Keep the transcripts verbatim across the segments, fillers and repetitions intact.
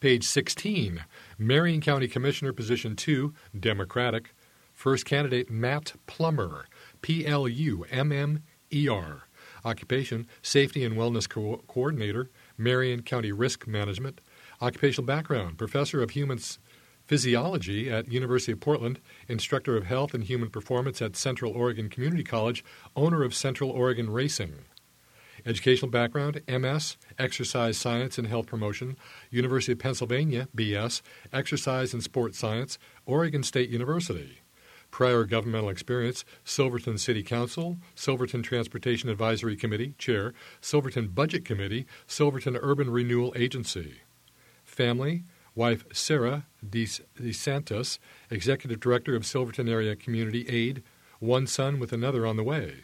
Page sixteen, Marion County Commissioner, Position two, Democratic. First candidate, Matt Plummer, P L U M M E R. Occupation, Safety and Wellness Co- Coordinator, Marion County Risk Management. Occupational background, Professor of Human Physiology at University of Portland, Instructor of Health and Human Performance at Central Oregon Community College, owner of Central Oregon Racing. Educational background, M S, Exercise Science and Health Promotion, University of Pennsylvania, B S, Exercise and Sports Science, Oregon State University. Prior governmental experience, Silverton City Council, Silverton Transportation Advisory Committee, Chair, Silverton Budget Committee, Silverton Urban Renewal Agency. Family, wife Sarah DeSantis, Executive Director of Silverton Area Community Aid, one son with another on the way.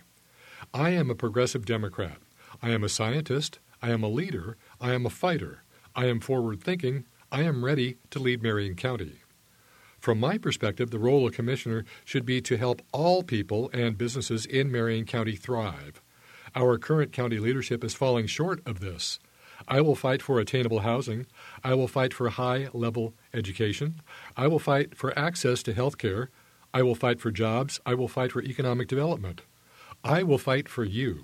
I am a progressive Democrat. I am a scientist. I am a leader. I am a fighter. I am forward-thinking. I am ready to lead Marion County. From my perspective, the role of commissioner should be to help all people and businesses in Marion County thrive. Our current county leadership is falling short of this. I will fight for attainable housing. I will fight for high-level education. I will fight for access to health care. I will fight for jobs. I will fight for economic development. I will fight for you.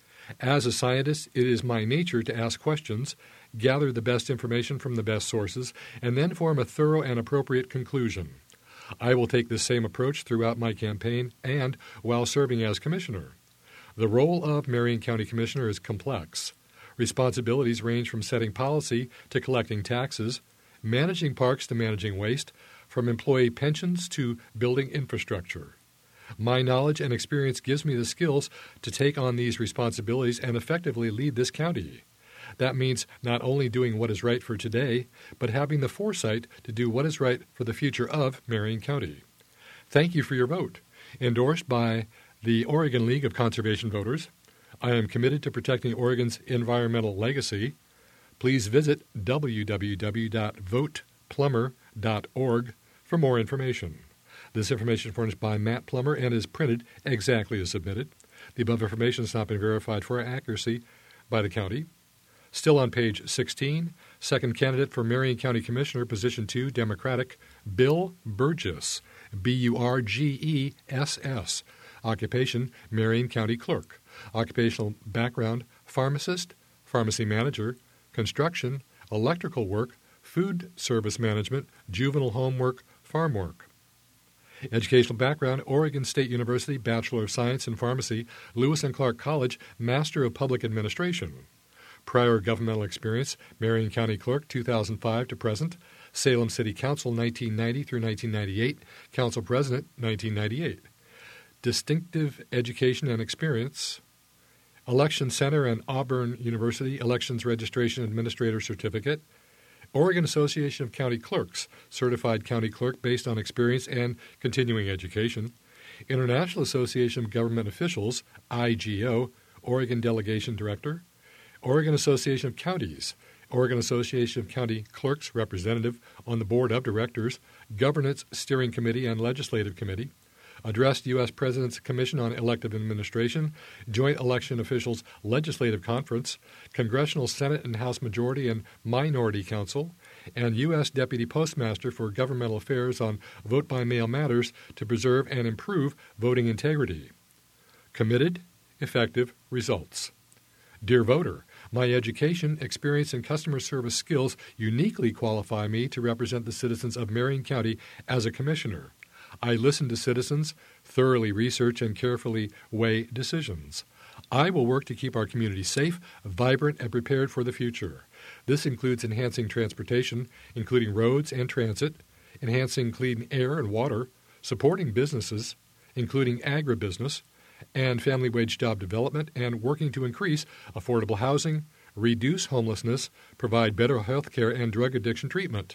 As a scientist, it is my nature to ask questions, gather the best information from the best sources, and then form a thorough and appropriate conclusion. I will take this same approach throughout my campaign and while serving as commissioner. The role of Marion County Commissioner is complex. Responsibilities range from setting policy to collecting taxes, managing parks to managing waste, from employee pensions to building infrastructure. My knowledge and experience gives me the skills to take on these responsibilities and effectively lead this county. That means not only doing what is right for today, but having the foresight to do what is right for the future of Marion County. Thank you for your vote. Endorsed by the Oregon League of Conservation Voters, I am committed to protecting Oregon's environmental legacy. Please visit w w w dot vote plummer dot org for more information. This information is furnished by Matt Plummer and is printed exactly as submitted. The above information has not been verified for accuracy by the county. Still on page sixteen, second candidate for Marion County Commissioner, Position two, Democratic, Bill Burgess, B U R G E S S. Occupation, Marion County Clerk. Occupational background, pharmacist, pharmacy manager, construction, electrical work, food service management, juvenile home work, farm work. Educational background, Oregon State University, Bachelor of Science in Pharmacy, Lewis and Clark College, Master of Public Administration. Prior governmental experience, Marion County Clerk, two thousand five to present, Salem City Council, nineteen ninety through nineteen ninety-eight, Council President, nineteen ninety-eight. Distinctive education and experience, Election Center and Auburn University, Elections Registration Administrator Certificate, Oregon Association of County Clerks, Certified County Clerk based on experience and continuing education, International Association of Government Officials, I G O, Oregon Delegation Director, Oregon Association of Counties, Oregon Association of County Clerks Representative on the Board of Directors, Governance Steering Committee and Legislative Committee, addressed U S President's Commission on Elective Administration, Joint Election Officials Legislative Conference, Congressional Senate and House Majority and Minority Council, and U S Deputy Postmaster for Governmental Affairs on vote-by-mail matters to preserve and improve voting integrity. Committed, effective results. Dear voter, my education, experience, and customer service skills uniquely qualify me to represent the citizens of Marion County as a commissioner. I listen to citizens, thoroughly research, and carefully weigh decisions. I will work to keep our community safe, vibrant, and prepared for the future. This includes enhancing transportation, including roads and transit, enhancing clean air and water, supporting businesses, including agribusiness, and family wage job development, and working to increase affordable housing, reduce homelessness, provide better health care and drug addiction treatment.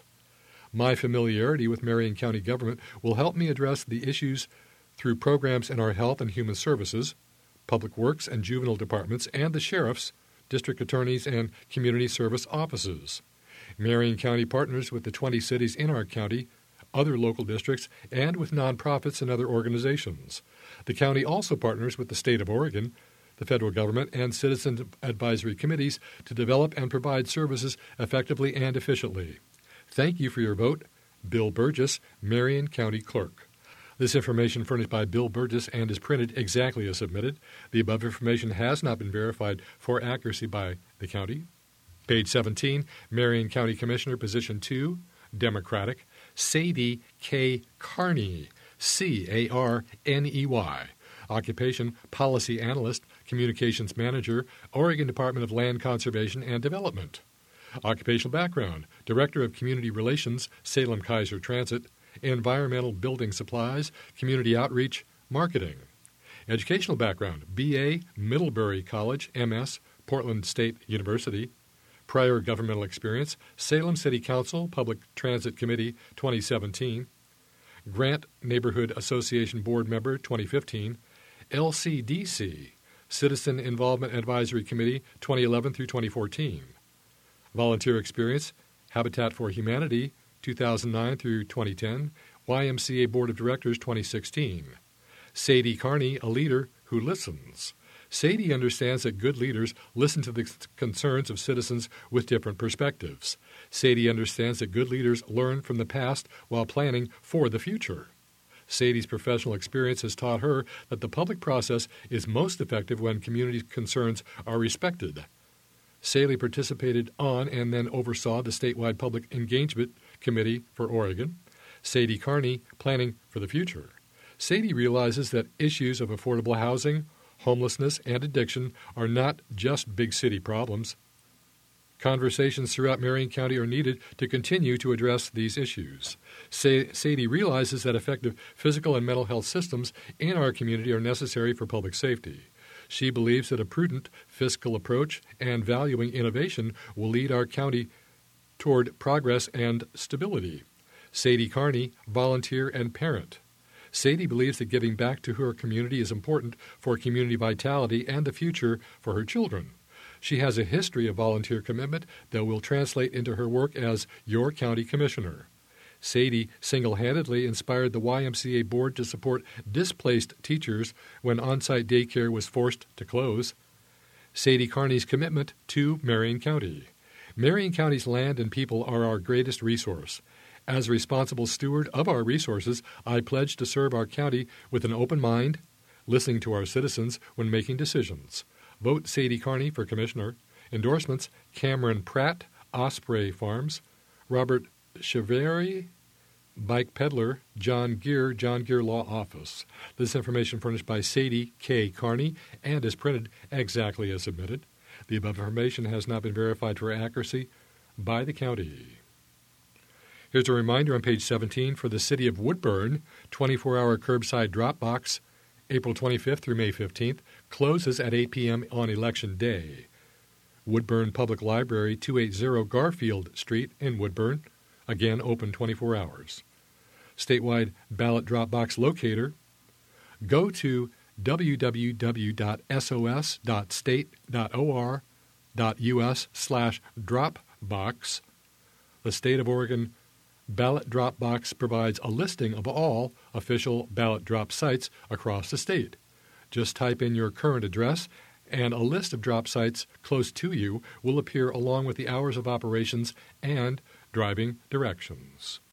My familiarity with Marion County government will help me address the issues through programs in our health and human services, public works and juvenile departments, and the sheriffs, district attorneys, and community service offices. Marion County partners with the twenty cities in our county, other local districts, and with nonprofits and other organizations. The county also partners with the state of Oregon, the federal government, and citizen advisory committees to develop and provide services effectively and efficiently. Thank you for your vote. Bill Burgess, Marion County Clerk. This information furnished by Bill Burgess and is printed exactly as submitted. The above information has not been verified for accuracy by the county. Page seventeen, Marion County Commissioner, Position two, Democratic, Sadie K. Carney, C A R N E Y. Occupation, Policy Analyst, Communications Manager, Oregon Department of Land Conservation and Development. Occupational background, Director of Community Relations, Salem Kaiser Transit, Environmental Building Supplies, Community Outreach, Marketing. Educational background, B A, Middlebury College, M S, Portland State University. Prior governmental experience, Salem City Council, Public Transit Committee, twenty seventeen. Grant Neighborhood Association Board Member, twenty fifteen. L C D C, Citizen Involvement Advisory Committee, twenty eleven through twenty fourteen. Volunteer experience, Habitat for Humanity, two thousand nine through twenty ten, Y M C A Board of Directors, twenty sixteen. Sadie Carney, a leader who listens. Sadie understands that good leaders listen to the concerns of citizens with different perspectives. Sadie understands that good leaders learn from the past while planning for the future. Sadie's professional experience has taught her that the public process is most effective when community concerns are respected. Sadie participated on and then oversaw the statewide Public Engagement Committee for Oregon. Sadie Carney, planning for the future. Sadie realizes that issues of affordable housing, homelessness, and addiction are not just big city problems. Conversations throughout Marion County are needed to continue to address these issues. Sa- Sadie realizes that effective physical and mental health systems in our community are necessary for public safety. She believes that a prudent fiscal approach and valuing innovation will lead our county toward progress and stability. Sadie Carney, volunteer and parent. Sadie believes that giving back to her community is important for community vitality and the future for her children. She has a history of volunteer commitment that will translate into her work as your county commissioner. Sadie single-handedly inspired the Y M C A board to support displaced teachers when on-site daycare was forced to close. Sadie Carney's commitment to Marion County. Marion County's land and people are our greatest resource. As a responsible steward of our resources, I pledge to serve our county with an open mind, listening to our citizens when making decisions. Vote Sadie Carney for Commissioner. Endorsements, Cameron Pratt, Osprey Farms, Robert Chevary, Bike Peddler, John Gear, John Gear Law Office. This information furnished by Sadie K. Carney and is printed exactly as submitted. The above information has not been verified for accuracy by the county. Here's a reminder on page seventeen for the City of Woodburn, twenty-four hour curbside drop box, April twenty-fifth through May fifteenth, closes at eight p.m. on Election Day. Woodburn Public Library, two eighty Garfield Street in Woodburn, again open twenty-four hours. Statewide ballot drop box locator. Go to w w w dot s o s dot state dot o r dot u s slash dropbox. The State of Oregon Ballot Drop Box provides a listing of all official ballot drop sites across the state. Just type in your current address, and a list of drop sites close to you will appear along with the hours of operations and driving directions.